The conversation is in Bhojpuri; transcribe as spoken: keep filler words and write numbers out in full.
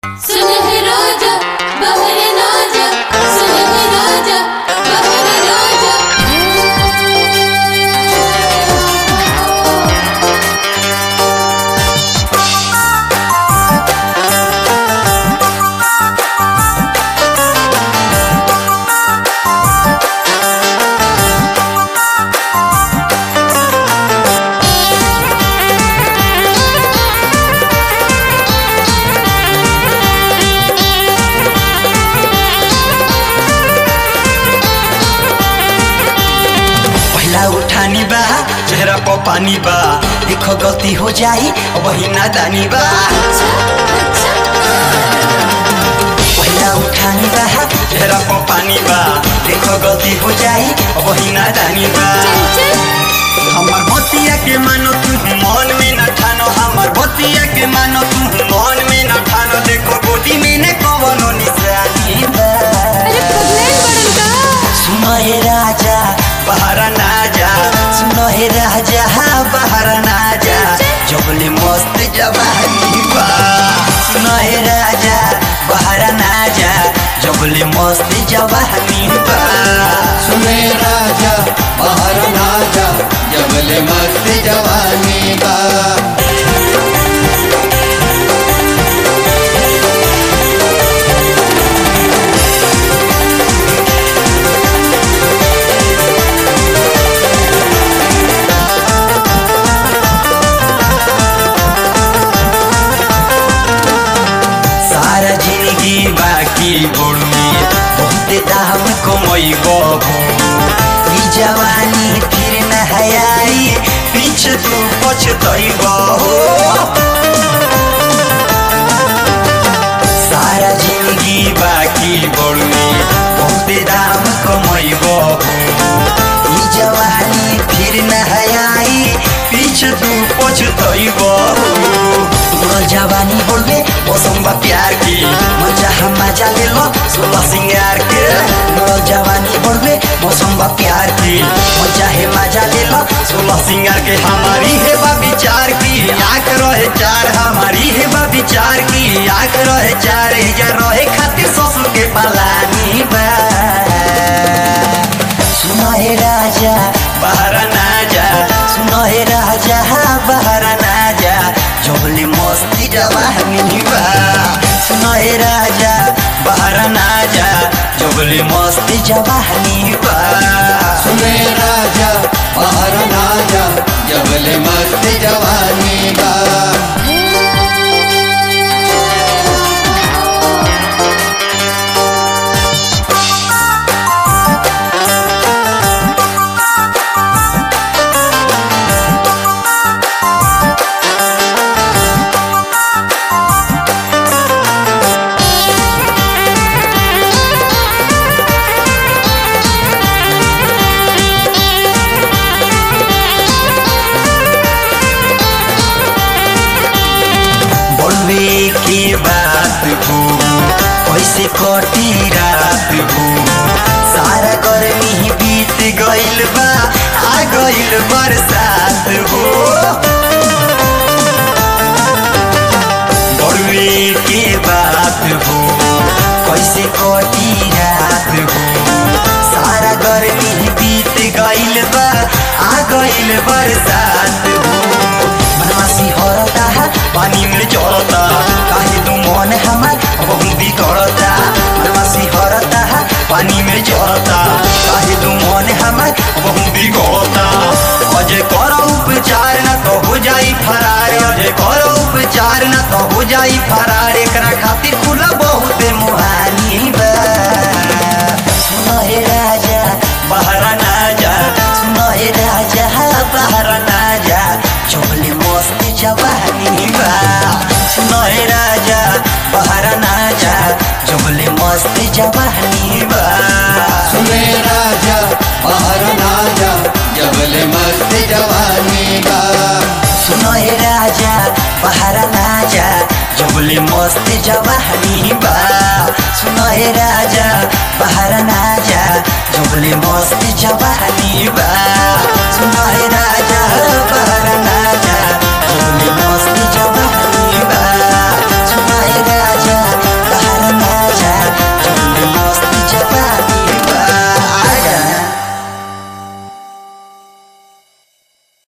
सुन है राजा बहर ना जा, सुन है राजा बहर ना जा। उठानी बा चेहरा पर पानी बा, देखो गलती हो जाई वही नादानी बा। पहला उठानी बा चेहरा पर पानी बा, देखो गलती हो जाई वही नादानी बा। हमार बतिया के मानो तू मन में न ठानो, हमार बतिया के मानो तू मन में न ठानो, देखो गोदी में न कवनो निशानी बा। सुनो हे राजा बाहर ना जा, सुनो हे राजा बाहर ना जा, जबले मस्त जवानी बा। सुनो हे राजा बाहर ना जा, जबले मस्त जवानी बा। सुने राजा बाहर ना जा, जबले मस्त जवानी बा। बाकी बोलमी बहुत दाम कमई बहू, जवानी फिर न हयाई पीछे तू पछतई बहू। सारा जिंदगी बाकी बोलमी बहुत दाम कमई बहू, जवानी फिर न हयाई पीछे तू पछतई बहू। जवानी बोलबे मौसम बा प्यार की, मजा हम मजा ले लो सोलह सिंगार के। जवानी बोलबे मौसम बा प्यार की, मजा है मजा ले लो सोलह सिंगार के। हमारी है बा विचार की आँख रहे चार, हमारी है बा विचार की आँख रहे चार, जा रहे खातिर ससुर के पलानी बा। सुनो हे राजा बाहर ना जा, सुनो हे राजा बाहर ना जा, जबले मस्ती जवानी बा। सुनो हे राजा बाहर ना जा, जबले मस्ती जवानी बा। सुने राजा बाहर ना जा, जबले मस्त जवानी बा। की बात हो कैसे कटी रात हो, सारा गर्मी बीत गइल बा आ गइल बरसात हो। बड़वे के बात हो कैसे कटी रात हो, सारा गर्मी बीत गइल बा आ गइल बरसात हो। मनवासी हरता पानी में चढ़ता, काहे तू मन हमार बहुदी करता। मनवासी हरता पानी में चढ़ता, काहे तू मन हमार बहुदी करता। अजय करो उपचार न तो हो जाई फरार, अजय करो उपचार न तो हो जाई फरार, एकरा खातिर खुला बहुत मुहानी बा। सुनो हे राजा बाहर ना जा, सुनो हे राजा बाहर ना जा, चोले मस्त जवानी बा। सुनो हे राजा बाहर ना जा, चोले मस्त जवानी बा। सुने राजा बाहर ना जा, जबले मस्त जवानी बा। सुनो हे राजा बाहर ना जा, जबले मस्त जवानी बा। सुनो हे राजा बाहर ना जा, जबले मस्त जवानी बा। सुनो हे राजा